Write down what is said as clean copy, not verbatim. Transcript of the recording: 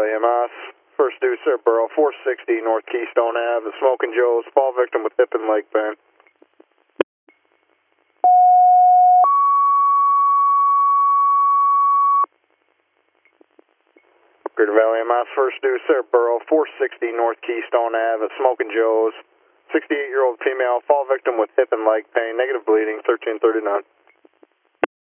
Valley EMS. First due, Sir Borough, 460 North Keystone Ave. The Smoking Joe's, fall victim with hip and leg pain. Greater Valley EMS. First due, Sir Borough, 460 North Keystone Ave. The Smoking Joe's, 68-year-old female, fall victim with hip and leg pain, negative bleeding, 1339.